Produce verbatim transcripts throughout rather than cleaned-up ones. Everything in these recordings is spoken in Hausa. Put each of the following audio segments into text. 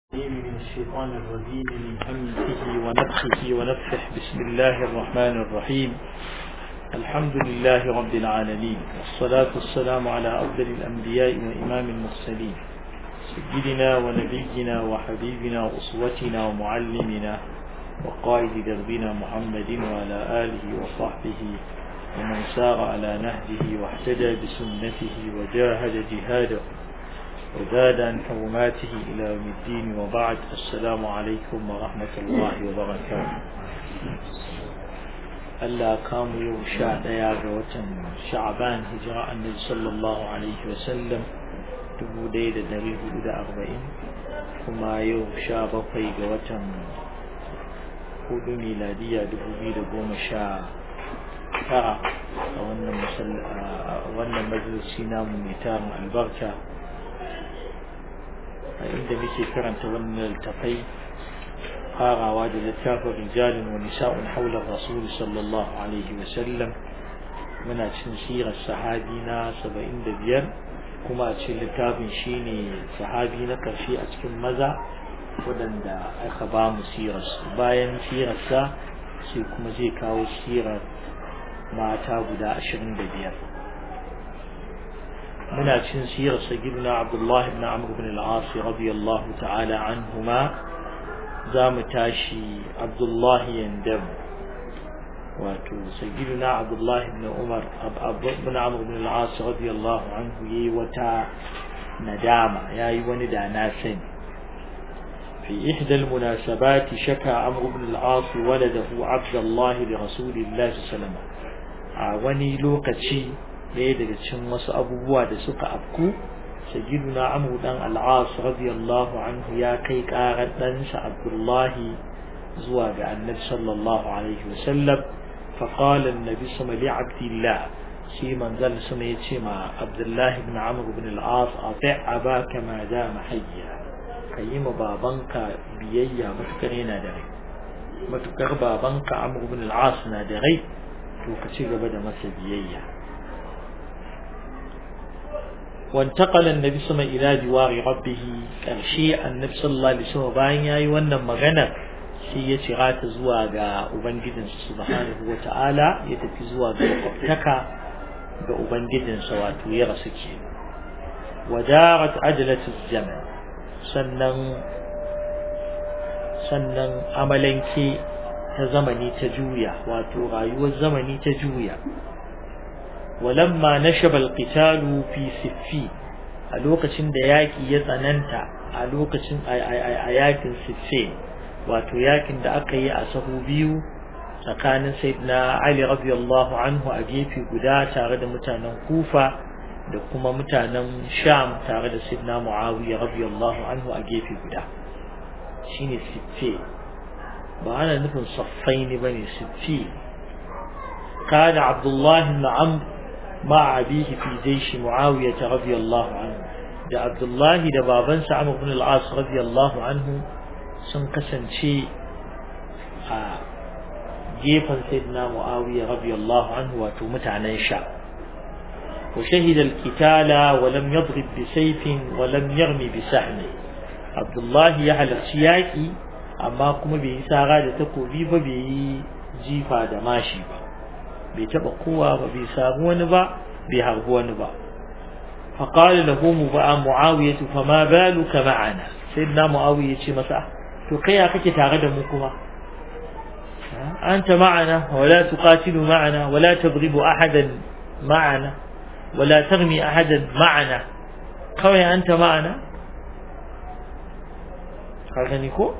من الشيطان الرجيم من همزه ونفخه ونفخه. بسم الله الرحمن الرحيم. الحمد لله رب العالمين، والصلاة والسلام على أفضل الأنبياء وإمام المرسلين سيدنا ونبينا وحبيبنا وأسوتنا ومعلمنا وقائد دربنا محمد وعلى آله وصحبه ومن سار على نهجه واهتدى بسنته وجاهد جهاده وزاد عن حرماته إلى يوم الدين، وبعد. السلام عليكم ورحمة الله وبركاته. ألا كام يوم شاء دياغ وتن شعبان هجراء النبي صلى الله عليه وسلم دبو ديد دريه إلى أربعين، كما يوم شاء بقيق وتن هدو ميلادية دبو بيد قوم شاء ترى وأن مجلسنا مميتان البركة inda muke karanta wannan littafai farawa da littafin rijalin wa nisa'un hawla rasul sallallahu alaihi wa sallam. Muna cin sirar sahabi na saba'in da biyar, kuma a cikin littafin shine sahabi na karshe a cikin maza wadanda aka ba mu sirar. Bayan sirar sa sai kuma zai kawo sirar mata guda ashirin da biyar. muna cin sirar sayyidina Abdullah ibn Amr ibn al-As radiyallahu ta'ala anhuma. zamu tashi Abdullah yandam, wato sayyidina Abdullah ibn Umar ibn Amr ibn al-As radiyallahu anhu yayi wata nadama, yayi wani da na sani. في إحدى المناسبات شكى عمرو بن العاص ولده عبد الله لرسول الله صلى الله عليه وسلم. wani lokaci ɗaya daga cikin wasu abubuwa da suka afku, sayyiduna Amr dan al-As radiyallahu anhu ya kai ƙarar ɗansa Abdullahi zuwa ga Annabi sallallahu alaihi wasallam. fa qala an-nabi sallallahu li Abdillah, shi manzal sama yace ma Abdullah ibn Amr ibn al-As, ati abaka ma dama hayya, kayi ma babanka biyayya matukar yana da rai. matukar babanka Amr ibn al-As na da rai to ka ci gaba da masa biyayya. وانتقل النبي صلى الله عليه وسلم إلى جوار ربه. كرشي النبي صلى الله عليه وسلم باين ياي wannan magana shi ya cira ta zuwa ga ubangijinsa subhanahu wataala, ya tafi zuwa ga kwaftaka ga ubangijinsa, wato ya rasu ke. wadarat ajalatu zaman, sannan sannan amalanke ta zamani ta juya, wato rayuwar zamani ta juya. ولما نشب القتال في سفين، a lokacin da yaki ya tsananta a lokacin a yakin Siffin, wato yakin da aka yi a sahu biyu tsakanin sayyidina Ali radiyallahu anhu a gefe guda tare da mutanen Kufa, da kuma mutanen Sham tare da sayyidina Muawiya radiyallahu anhu a gefe guda, shine Siffin. ba ana nufin saffaini bane, Siffin. kana Abdullah ibn Amr مع أبيه في جيش معاوية رضي الله عنه. دا عبد الله دا بابنس عمرو بن العاص رضي الله عنه سنقسم شيء جيفا سيدنا معاوية رضي الله عنه وتومت عن إنشاء. وشهد القتال ولم يضرب بسيف ولم يرمي بسهم. عبد الله يحل السياكي أما قم به ساغا تقوبي بي جيفا دماشي با، bai taba kowa ba, bai samu wani ba, bai harbi wani ba. fa qala lahu Muawiya fa ma baluka ma'ana, sayyidina Muawiya ce masa, to kai ya kake tare da mu kuma? anta ma'ana wa la tuqatilu ma'ana wa la tadribu ahadan ma'ana wa la tarmi ahadan ma'ana, kawai anta ma'ana. kaga ni ko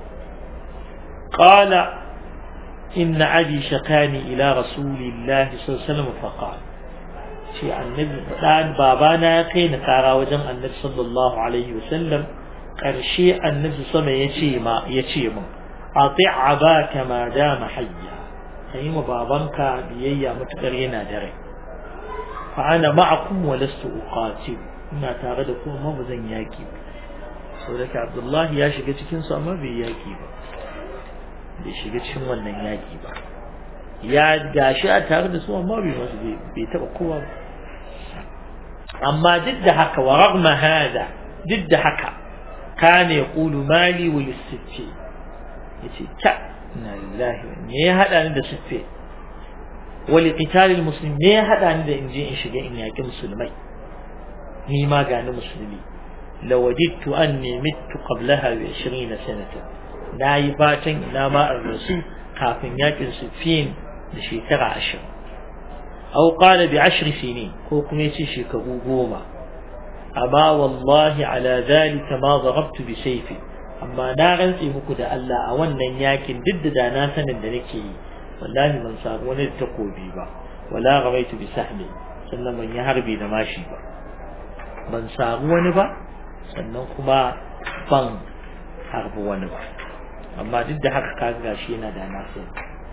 qala إن أبي شكاني إلى رسول الله صلى الله عليه وسلم فقال، شيء النبي الآن بابانا كين كارا وجم النبي صلى الله عليه وسلم كرشي النبي صلى الله عليه وسلم يشي ما يشي من أطيع أباك ما دام حيا، أيما بابانك بيا متقرينا دري، فأنا معكم ولست أقاتل، ما تغدكم ما بزن ياكي. سورة عبد الله يا شيخ cikin su amma bai yaki ba, bai shiga cikin wannan yaki ba, ya gashi a tare da su amma bai wasu bai taba kowa ba. amma duk da haka, wa ragma hada, duk da haka kana yaqulu mali wa lis-siffi yace ta inna lillahi wa inna ya hada ni da siffi wa li qital al-muslim ne ya hada ni da inje in shiga in yaki musulmai ni ma ga ni musulmi lawadittu anni mittu qablaha bi ishirina sanatan nayi fatan ina ma ar-rasul kafin yakin siffin da shekara ashirin aw qala bi ashri sinin ko kuma yace shekaru goma amma wallahi ala zalika ma darabtu bi sayfi amma na rantsi muku da Allah a wannan yakin duk da na sanin da nake yi wallahi ban samu wani takobi ba wala ramaitu bi sahmi sannan ban yi harbi da mashi ba ban samu wani ba sannan kuma ban harbi wani ba amma duk da haka kaga gashi yana da na sani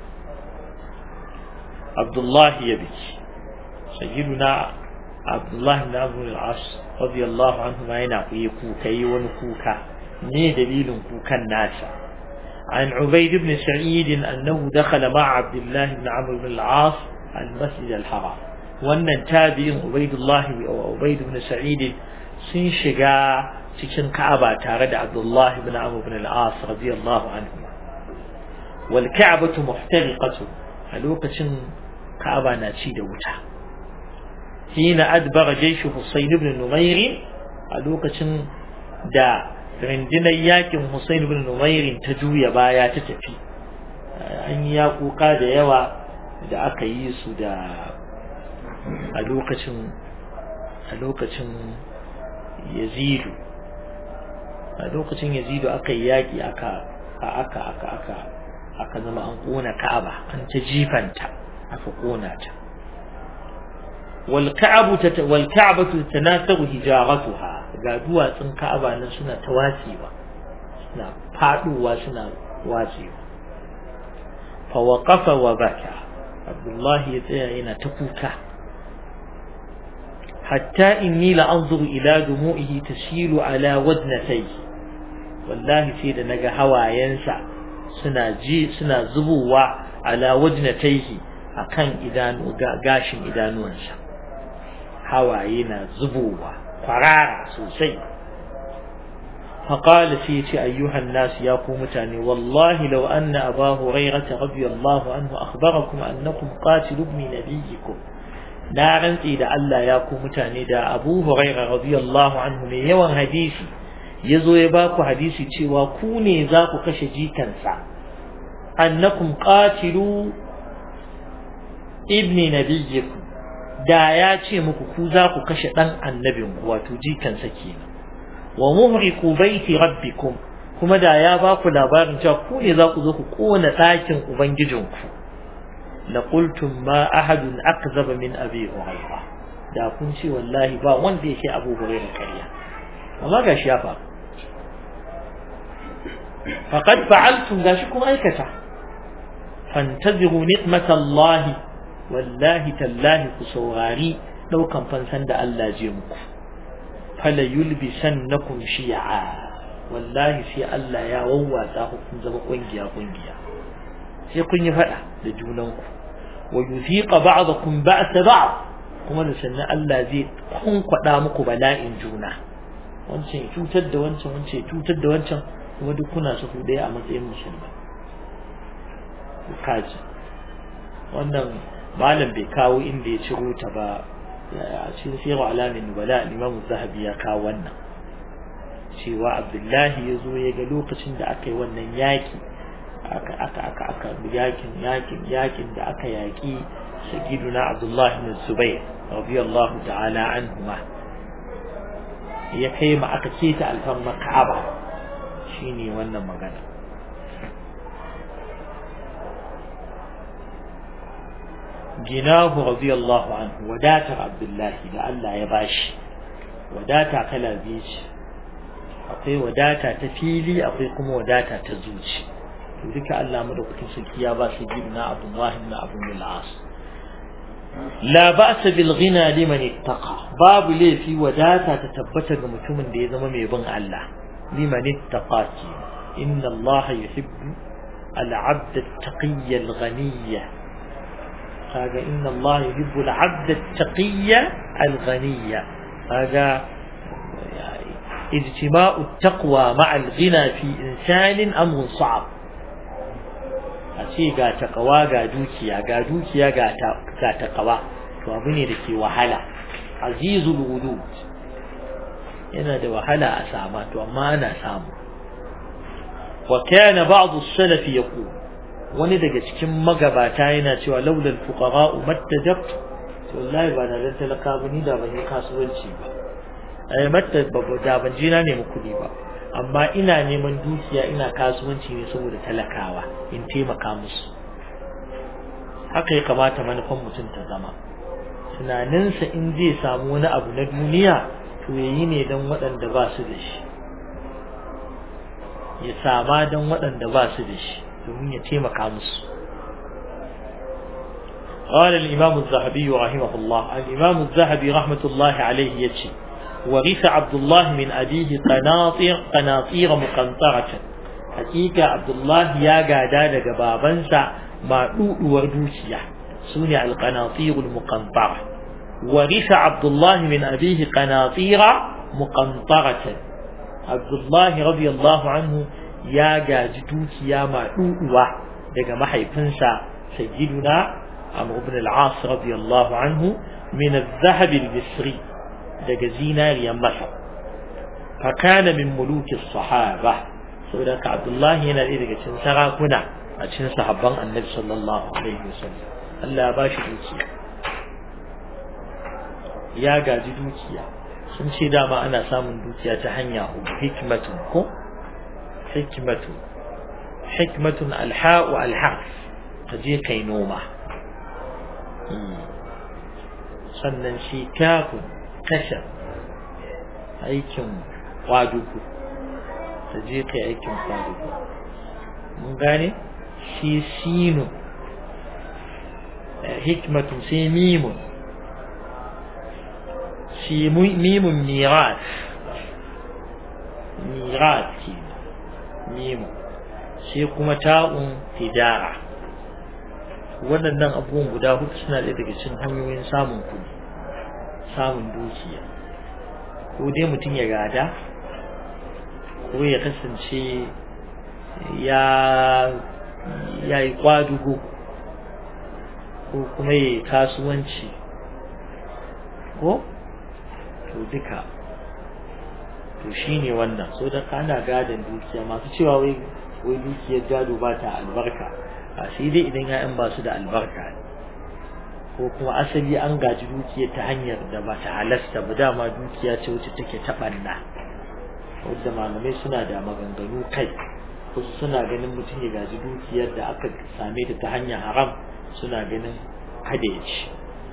Abdullahi ya biki sayyiduna Abdullahi ibn Amr al-As radiyallahu anhu ma yana kuyi kuka yi wani kuka ne dalilin kukan nasa an Ubayd ibn Sa'id annahu dakhala ma'a Abdullah ibn Amr ibn al-As al-Masjid al-Haram wannan tabi'in Ubaydullah wa Ubayd ibn Sa'id sun shiga cikin Ka'aba tare da Abdullah ibn Amr ibn al-As radiyallahu anhu wal Ka'batu muhtariqatu a lokacin Ka'aba na ci da wuta hina adbara jayshu Husayn ibn Numayr a lokacin da rindinar yakin Husayn ibn Numayr ta juya baya ta tafi an yi yakuka da yawa da aka yi su da a lokacin a lokacin Yazidu a lokacin Yazidu aka yi yaki aka aka aka aka aka zama an kona Ka'aba an ta jifanta aka kona ta wal ka'abu wal ka'batu tanasaru hijaratuha ga duwatsun Ka'aba nan suna tawasiwa suna faduwa suna wacewa fa waqafa wa baka Abdullah ya tsaya yana ta kuka hatta inni la anzuru ila dumu'ihi tasilu ala wadnatayhi wallahi sai da naga hawayensa suna ji suna zubowa ala wajnatayhi akan idanu gashin idanuwansa hawaye na zubowa kwarara sosai فقال سيتي أيها الناس يا قومتاني والله لو أن أبا هريرة رضي الله عنه أخبركم أنكم قاتلوا ابن نبيكم نارن إذا ألا يا قومتاني دا أبو هريرة رضي الله عنه من يوم حديثي يزو يباكو حديثي تي وكوني ذاكو كشجي كنسا أنكم قاتلوا ابن نبيكم دا ياتي مكو ذاكو كشدن النبي واتوجي كنسا كينا ومهرقوا بيت ربكم كما دا يا باكو labarin cewa ku ne za ku zo ku kona ɗakin ubangijinku la qultum ma ahadun akzaba min abi hurayra da kun ce wallahi ba wanda yake abu hurayra kariya amma gashi ya fa faqad fa'altum gashi kuma aikata fantaziru ni'matallahi wallahi tallahi ku saurari daukan fansan da Allah je muku fala yulbisannakum shi'a wallahi sai Allah ya wawwatsa ku kun zama kungiya kungiya sai kun yi fada da junanku wa yuziqa ba'dakum ba'sa ba'd kuma da sannan Allah zai kunkwada muku bala'in juna wancan cutar da wancan wancan cutar da wancan kuma duk kuna su daya a matsayin musulmi kaji wannan malam bai kawo inda ya ciro ta ba a cikin siru alamin nubala Imam Zahabi ya kawo wannan cewa Abdullahi ya zo ya ga lokacin da aka yi wannan yaki aka aka aka aka yakin yakin yakin da aka yaki sayyiduna Abdullah ibn Zubayr radiyallahu ta'ala anhuma ya kai ma aka keta alfarma Ka'aba shine wannan magana jinahu radiyallahu anhu wadatar Abdullahi da Allah ya bashi wadata kala biyu ce akwai wadata ta fili akwai kuma wadata ta zuci to duka Allah madaukakin sarki ya ba shi gidna Abdullahi ibn Abu al-As la ba'sa bil ghina liman ittaqa babu laifi wadata ta tabbata ga mutumin da ya zama mai bin Allah liman ittaqati inna Allah yuhibbu al-'abd at-taqiyya al-ghaniyya kaga inna Allah yuhibbu al-'abd at-taqiyya al-ghaniyya kaga ijtima'u taqwa ma'a al-ghina fi insanin amrun sa'ab a ce ga taqwa ga dukiya ga dukiya ga ta ga taqwa to abu ne da ke wahala azizul wudud yana da wahala a sama to amma ana samu wa kana ba'd as-salaf yaqul wani daga cikin magabata yana cewa laulal fuqara mattajabtu to wallahi ba na da talaka ba ni da ban yi kasuwanci ba ai matta babu da ban jina ne mu kudi ba amma ina neman dukiya ina kasuwanci ne saboda talakawa in taimaka musu haka ya kamata manufan mutum ta zama tunaninsa in zai samu wani abu na duniya to yayi ne dan waɗanda ba su da shi ya sama dan waɗanda ba su da shi domin ya taimaka musu قال الإمام الذهبي رحمه الله الإمام الذهبي رحمة الله عليه يتشي ورث عبد الله من أبيه قناطير قناطير مقنطرة حقيقة عبد الله يا قاداد بابنسا ما وردوسيا سنع القناطير المقنطرة ورث عبد الله من أبيه قناطير مقنطرة عبد الله رضي الله عنه يا قادوسيا ما دقا محيفنسا سيدنا عمرو بن العاص رضي الله عنه من الذهب المصري دجزينا يمسح فكان من ملوك الصحابة سورة عبد الله هنا إذا كنت سراكنا أتشن صحابان النبي صلى الله عليه وسلم الله باشي دوكيا يا gaji dukiya sun ce dama ana samun dukiya ta hanya hikmatun ko hikmatun hikmatun alha'u alharf kaje kai noma sannan shi kafin kashe aikin kwaduku ta je kai aikin kwaduku mun gane shi sinu hikmatun sai mimun shi mimun mirat mirat ke mimun sai kuma ta'un tijara waɗannan abubuwan guda hudu suna ɗaya daga cikin hanyoyin samun kuɗi samun dukiya ko dai mutum ya gada ko ya kasance ya ya yi kwadugo ko kuma ya yi kasuwanci ko to duka to shine wannan so da kana gadon dukiya masu cewa wai wai dukiyar gado ba ta albarka a sai dai idan ya'yan ba su da albarka ko kuma asali an gaji dukiyar ta hanyar da ba ta halasta ba dama dukiya ce wacce take taɓanna wadda malamai suna da maganganu kai wasu suna ganin mutum ya gaji dukiyar da aka same ta ta hanyar haram suna ganin kada ya ci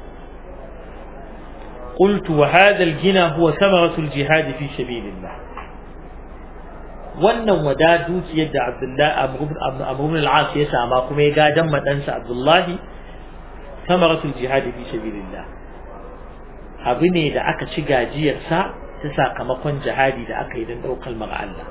قلت وهذا الغنى هو ثمرة الجهاد في سبيل الله wannan wada dukiyar da Abdullahi Amr ibn al-As ya sama kuma ya gadan madansa Abdullahi samaratul jihad fi sabilillah abu ne da aka ci gajiyar sa ta sakamakon jihadi da aka yi don daukar mara Allah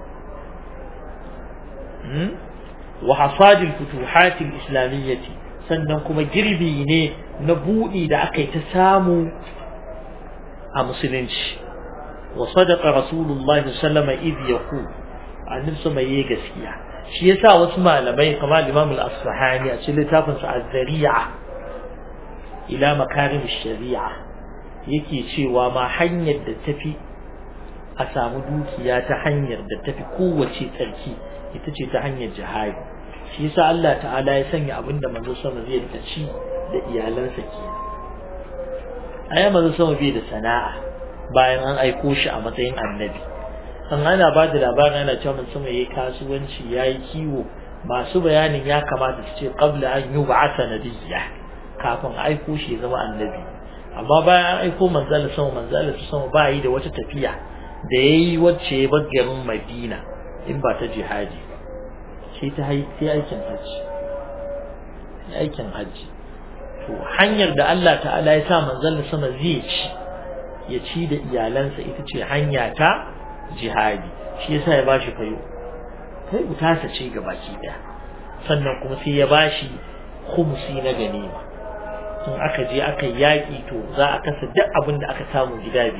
hmm wa hasadil futuhat al-islamiyyah sannan kuma girbi ne na budi da aka yi ta samu a musulunci wa sadaqa rasulullahi sallallahu alaihi wasallam idh yaqul annabi sama yayi gaskiya shi yasa wasu malamai kamar Imam al-Asfahani a cikin littafin sa az-Zari'a ila makarim ash-shari'a yake cewa ma hanyar da tafi a samu dukiya ta hanyar da tafi kowace tsarki ita ce ta hanyar jihadi shi yasa Allah ta'ala ya sanya abinda manzo sama zai rika ci da iyalansa kenan ai manzo sama bai da sana'a bayan an aiko shi a matsayin annabi an ana ba da labarin ana cewa mun sama yayi kasuwanci yayi kiwo masu bayanin ya kamata su ce qabla an yub'atha nabiyya kafin aiko shi ya zama annabi amma bayan an aiko manzal sama manzal sama ba yi da wata tafiya da yayi wacce ya bar garin Madina in ba ta jihadi sai ta sai aikin haji aikin haji to hanyar da Allah ta'ala ya sa manzal sama zai ci ya ci da iyalansa ita ce hanya ta jihadi shi yasa ya bashi fayo kai utasa ce gabaki daya sannan kuma sai ya bashi khumsi na ganima in aka je aka yaki to za a kasa duk abin da aka samu gida biyar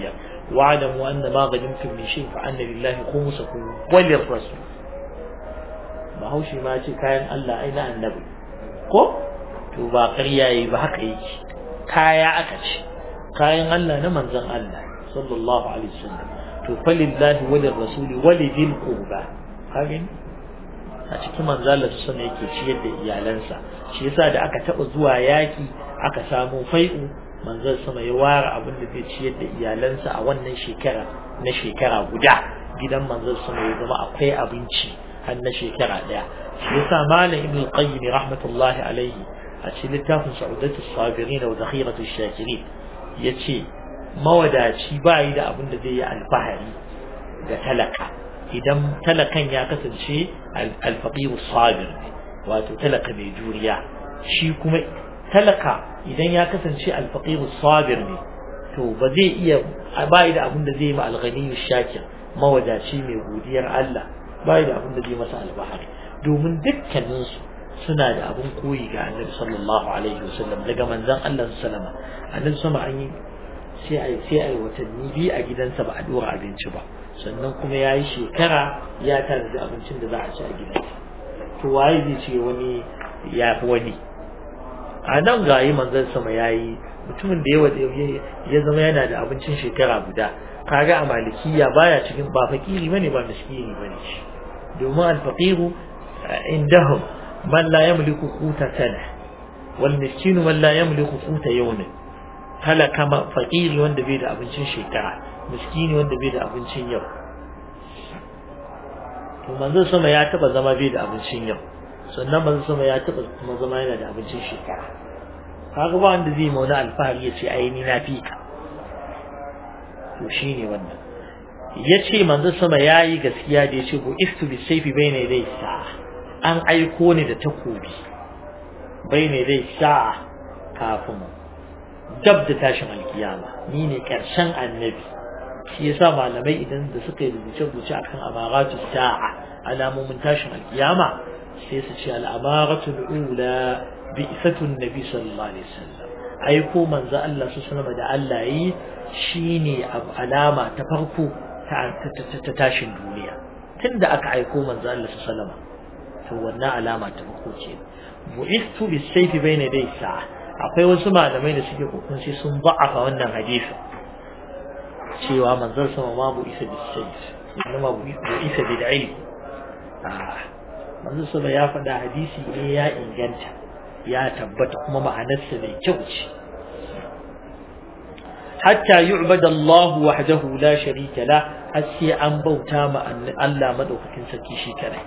wa'lamu anna ma ghanimtum min shay'in fa anna lillahi khumsahu wa lirrasul bahaushe ma ce kayan Allah ai na annabi ko to ba ƙarya yi ba haka yake kaya aka ce kayan Allah na manzon Allah sallallahu alaihi wasallam to falillahi wa lirrasul wa lidil qurba kagin a cikin manzon Allah sunne yake ciyar da iyalansa shi yasa da aka taba zuwa yaki aka samu fai'u manzon sama ya ware abin da zai ciyar da iyalansa a wannan shekara na shekara guda gidan manzon sama ya zama akwai abinci har na shekara daya shi yasa malam ibn qayyim rahmatullahi alaihi a cikin littafin sa'udatu sabirin wa dakhiratu shakirin yace mawadaci bai da abin da zai yi alfahari ga talaka idan talakan ya kasance al-faqir sabir wato talaka mai juriya shi kuma talaka idan ya kasance al-faqir sabir ne to ba zai iya bai da abin da zai yi ma al-ghani shakir mawadaci mai godiyar Allah bai da abin da zai masa alfahari domin dukkanin su suna da abin koyi ga Annabi sallallahu alaihi wasallam daga manzon Allah sallama Annabi sama an yi sai ai sai ai watanni biyu a gidansa ba a dora abinci ba sannan kuma yayi shekara ya tare abincin da za a ci a gidansa to waye zai ce wani ya fi wani a nan gayi manzon sama yayi mutumin da yawa ya zama yana da abincin shekara guda kaga a malikiya baya cikin ba fakiri bane ba miskini bane shi domin al-faqiru indahum man la yamliku quta sana wal miskinu man la yamliku quta yawm talaka ma fakiri wanda bai da abincin shekara miskini wanda bai da abincin yau to manzon sama ya taba zama bai da abincin yau sannan manzon sama ya taba kuma zama yana da abincin shekara kaga ba wanda zai mauna alfahari ya ce ai ni na fika to shine wannan yace manzon sama yayi gaskiya da yace ko istu bi sayfi bayna yaday sa an aiko ni da takobi bayna yaday sa kafin dab da tashin alkiyama ni ne karshen annabi shi yasa malamai idan da suka yi rubuce-rubuce akan amaratu sa'a alamomin tashin alkiyama sai su ce al-amaratu al-ula bi'satun nabi sallallahu alaihi wasallam aiko manzo Allah sallallahu alaihi da Allah yi shine alama ta farko ta tashin duniya tunda aka aiko manzo Allah sallallahu alaihi to wannan alama ta farko ce bu'istu bis-sayfi bayna yaday sa'a akwai wasu malamai da suke kokon sai sun ba'afa wannan hadisi cewa manzon sama ma bu isa bis-sayf inma bu isa bil-ilm ah manzon sama ya faɗa hadisi ne ya inganta ya tabbata kuma ma'anarsa mai kyau ce hatta yu'bada Allah wahdahu la sharika la har sai an bauta ma Allah madaukakin sarki shi kadai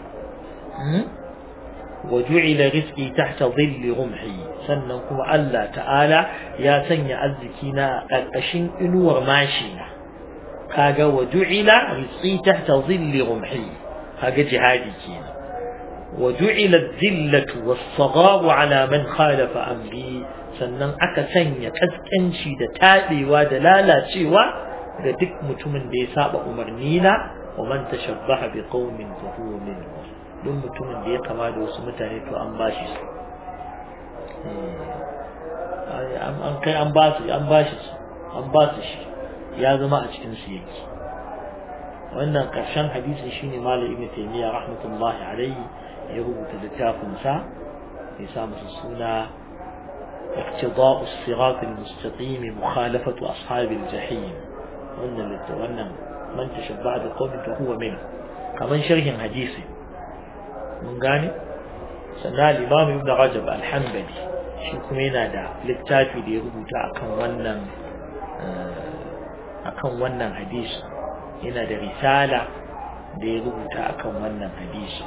wa ju'ila rizqi tahta dhilli rumhi sannan kuma Allah ta'ala ya sanya arziki na karkashin inuwar mashi na kaga wa ju'ila rizqi tahta dhilli rumhi kaga jihadi kenan wa ju'ila adh-dhillatu was-sagharu ala man khalafa amri sannan aka sanya kaskanci da tabewa da lalacewa ga duk mutumin da ya saba umarni na wa man tashabbaha bi qaumin fa huwa minhum duk mutumin da ya kama da wasu mutane to an bashi su an kai an ba su an bashi su an ba su shi ya zama a cikin su yake wannan karshen hadisi shine Malam Ibn Taymiyyah rahmatullahi alayhi ya rubuta littafin sa ya sa masa suna اقتضاء الصراط المستقيم مخالفة أصحاب الجحيم wannan wannan man tashabbaha bi qawmin fa huwa min kaman sharhin hadisi mun gane sannan Imam Ibn Rajab al-Hanbali shi kuma yana da littafi da ya rubuta akan wannan akan wannan hadisi yana da risala da ya rubuta akan wannan hadisi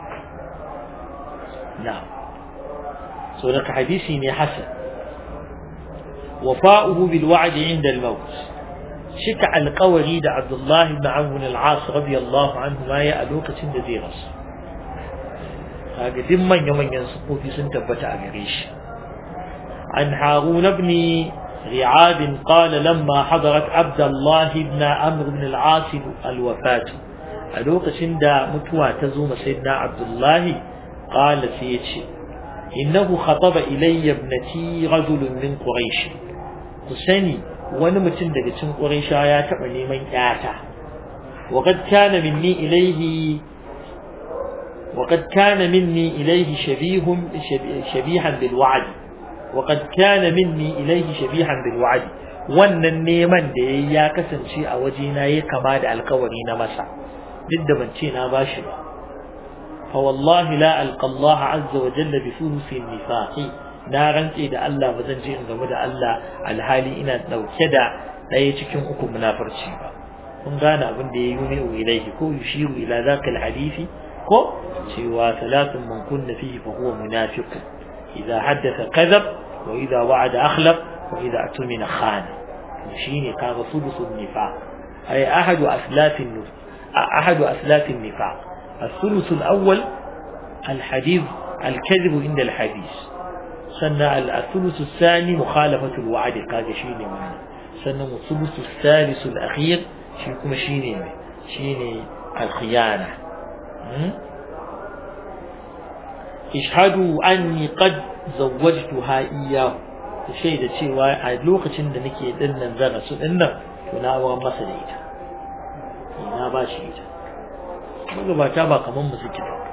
na so daga hadisi ne hasan wafa'uhu bil wa'd 'inda al-maut shika alqawri da Abdullah ibn Amr ibn al-As radiyallahu anhu ma ya a lokacin da zai rasu kaga din manyan manyan sufofi sun tabbata a gare shi an Harun ibn Ri'ab qala lamma hadarat Abdullah ibn Amr ibn al-As al-wafat a lokacin da mutuwa ta zo ma sayyidina Abdullah qala sai yace innahu khataba ilayya ibnati rajulun min quraish kusani wani mutum daga cikin Quraysha ya taba neman ƴata وقد كان مني إليه وقد كان مني إليه شبيه شبيها بالوعد وقد كان مني إليه شبيها بالوعد wannan neman da yayi ya kasance a wajena yayi kama da alƙawari na masa duk da ban ce na bashi ba fa wallahi la alqa Allah azza wa jalla bi thuluthi nifaqi na rantse da Allah bazan je in game da Allah alhali ina dauke da daya cikin uku munafurci ba kun gane abin da yayi ne ilaihi ko yushiru ila zaka alhadisi ko cewa salatun man kunna fihi fa huwa munafiq idha haddatha kadhab wa idha wa'ada akhlaf wa idha atumina khana shine ka rasulusun nifaq ay ahadu aslafin nuf ahadu aslafin nifaq الثلث الأول الحديث الكذب عند الحديث سنة الثلث الثاني مخالفة الوعد قال شيني معنا سنة الثلث الثالث الأخير شيكم شيني شيني الخيانة اشهدوا أني قد زوجتها إياه الشيء ده شيء وعدلوك شند نكي دلنا نزغى سنة ونأوى مصريتا ina ba shi ita magabata ba kaman mu suke ba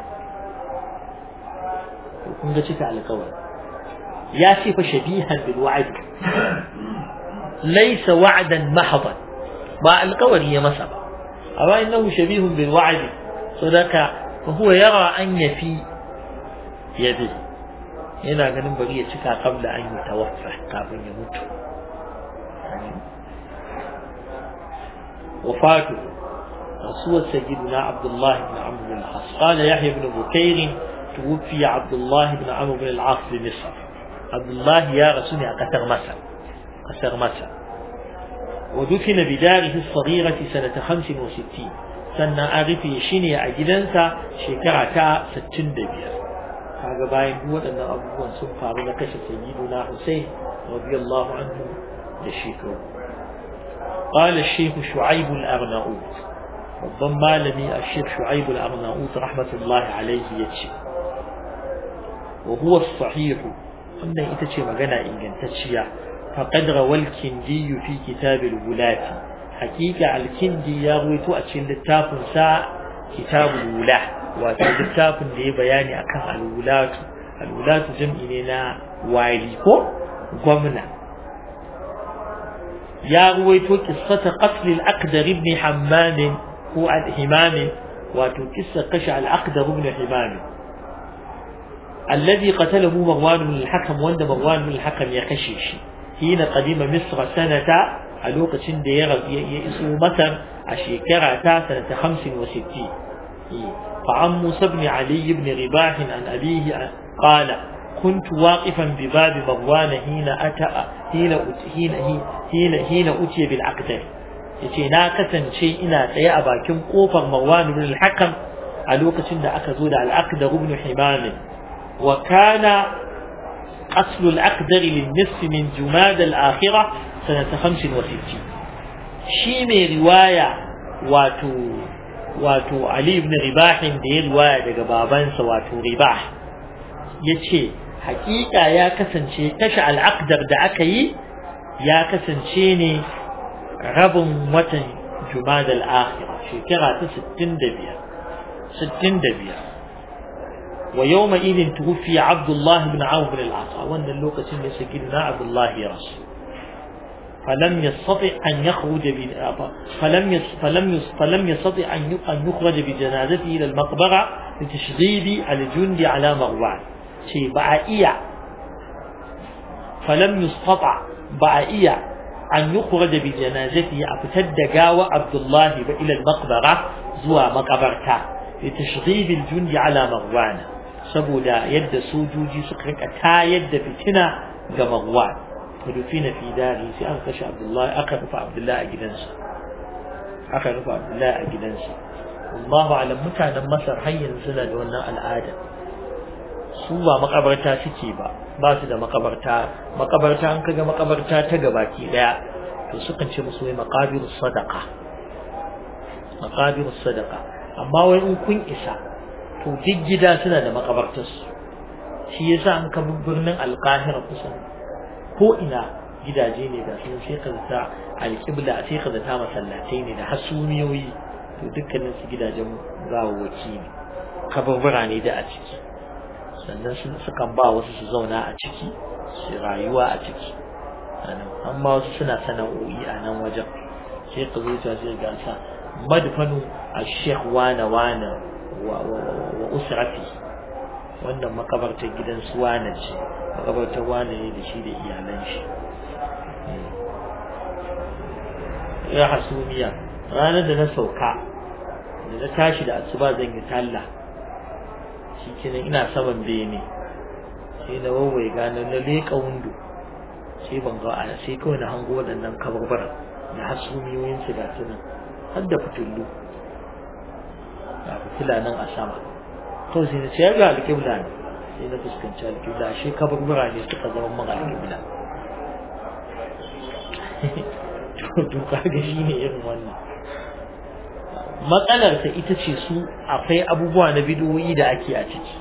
kun ga cika alƙawari ya ce fa shabihan bil wa'd laysa wa'dan mahdan ba alƙawari ya masa ba amma innahu shabihun bil wa'd sadaka fa huwa yara an yafi yadi yana ganin bari ya cika kabla an yi tawaffa kafin ya mutu wafatu رسول سيدنا عبد الله بن عمرو بن العاص قال يحيى بن بكير توفي عبد الله بن عمرو بن العاص بمصر عبد الله يا رسول قتر مصر قتر مصر ودفن بداره الصغيرة سنة خمس وستين سنة أغفي شيني أجلنسا شكرة ستين دبير هذا باين هو أن أبوان سنفار لكش سيدنا حسين رضي الله عنه لشيكو قال الشيخ شعيب الأرناؤوط babban malami a Sheikh Shu'aib al-Arnaut rahmatullahi alayhi yace wa huwa as-sahih wannan ita ce magana ingantacciya faqad rawal kindi fi kitab al-wulat hakika al-kindi ya ruwaito a cikin littafin sa kitab al-wulah wato littafin da ya bayani akan al-wulat al-wulat jam'i ne na wali ko gwamna ya ruwaito qissata qatl al-aqdar ibn hammam هو الهمام وتكس قشع العقدر بن حمام الذي قتله مروان بن الحكم وند مروان بن الحكم يقشيش حين قدم مصر سنة الوقت دير يئسوا مصر الشيكرة سنة خمس وستين فعن موسى بن علي بن رباح عن أبيه قال كنت واقفا بباب مروان حين أتى حين حين حين حين أتي بالعقدر yace na kasance ina tsaye a bakin kofar Marwan ibn al-Hakam a lokacin da aka zo da al-Aqdar ibn Himam wa kana asl al-Aqdar lin-nisf min Jumad al-Akhirah sanata khamsin wa sittin shi mai riwaya wato wato Ali ibn Ribah da ya riwaya daga babansa wato Ribah yace hakika ya kasance tashi al-Aqdar da aka yi ya kasance ne rabin watan Jumada al-Akhirah shekara ta sittin da biyar sittin da biyar wa yawma idin tuwfi Abdullah ibn Auf ibn al-As wannan lokacin ne sayyidina Abdullah ya rasu falam yastati an yakhruj bi falam falam falam yastati an an yukhraj bi janazatihi ila al-maqbara litashghib al-jundi ala Marwan shi ba iya falam yastata ba iya أن يخرج بجنازته أفتد جاوى عبد الله إلى المقبرة زوى مقبرته لتشغيب الجند على مروان سبودا يد سوجوجي سكرك أتا يد فتنة كمروان فدفن في داره سأنقش عبد الله أقرف عبد الله أجنسا أقرف عبد الله أجنسا والله أعلم متى مصر حي سنة ونا العادة سوى مقبرته سكيبا ba su da makabarta makabarta an kaga makabarta ta gabaki daya to sukan ce musu wai maqabirus sadaqa maqabirus sadaqa amma wai in kun isa to duk gida suna da makabartar su shi yasa an ka birnin Al-Qahira kusan ko ina gidaje ne da sun sai ka zata alƙibla sai ka zata masallatai ne da hasumiyoyi to dukkanin su gidajen gawawwaki ne kaburbura ne da a ciki sannan sukan ba wasu su zauna a ciki su rayuwa a ciki amma wasu suna sana'o'i a nan wajen sai ka zo ta sai ga sa madfanu al-sheikh wana wana wa wa usrati wannan makabartar gidan su wana ce makabartar wana ne da shi da iyalan shi ya hasumiya ranar da na sauka da na tashi da asuba zan yi talla shikenan ina saman bene sai na wawaye gano na leƙa windo sai ban ga ana sai kawai na hango waɗannan kabarbara da hasumiyoyin su ga tunan har da fitullu ga fitila nan a sama kawai sai na ce ga alƙibla ne sai na fuskanci alƙibla shi kabarbara ne suka zama man alƙibla to kaga shi ne irin wannan matsalar ta ita ce su akwai abubuwa na bidiyoyi da ake a ciki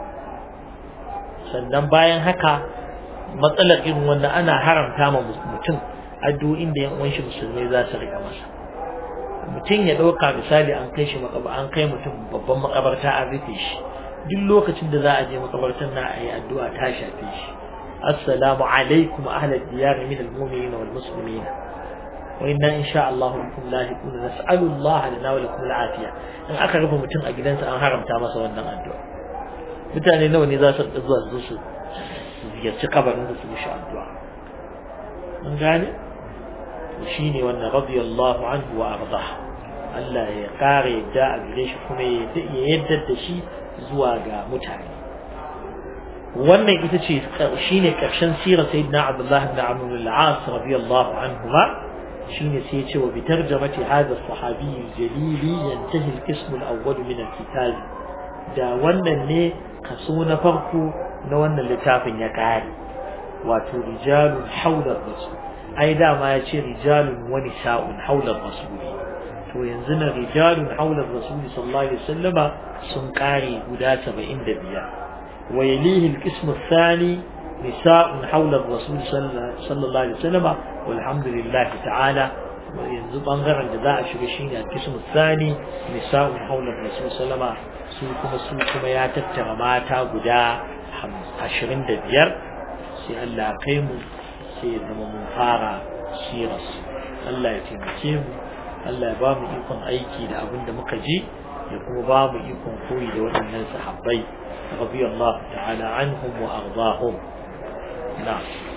sannan bayan haka matsalar irin wanda ana haramta ma mutum addu'o'in da yan uwan shi musulmai za su rika masa mutum ya dauka misali an kai shi makaba an kai mutum babban makabarta an rufe shi duk lokacin da za a je makabartar na ayi addu'a ta shafe shi assalamu alaikum ahlal diyar min almu'minin wal muslimin wa inna insha Allah bikum lahiqun nas'alu Allah lana wa lakum al'afiya in aka rufe mutum a gidansa an haramta masa wannan addu'a mutane nawa ne za su zuwa su su ziyarci kabarin da su mishi addu'a mun gane shi ne wannan radiyallahu anhu wa arda Allah ya kare da a gare shi kuma ya yadda da shi zuwa ga mutane wannan ita ce shine karshen sirar sayyidina Abdullah ibn Amr ibn al-As radiyallahu anhuma shine sai ya ce wa bi tarjamati hadha as-sahabi al-jalil yantahi al-qism al-awwal min al-kitab da wannan ne kaso na farko na wannan littafin ya kare wato rijalun hawla rasul ai dama ya ce rijalun wa nisa'un hawla rasul to yanzu na rijalun hawla rasul sallallahu alaihi wasallama sun kare guda saba'in da biyar wa yalihi al-qism ath-thani nisa'un hawla rasul sallallahu alaihi wasallama walhamdulillah ta'ala yanzu bangaren da za a shiga shine al-qism ath-thani nisa'un hawla rasul sallama su kuma su kuma ya tattara mata guda ashirin da biyar sai Allah kai mu sai ya zama mun fara siras Allah ya taimake mu Allah ya ba mu ikon aiki da abin da muka ji ya kuma ba mu ikon koyi da waɗannan sahabbai radiyallahu ta'ala anhum wa ardahum na'am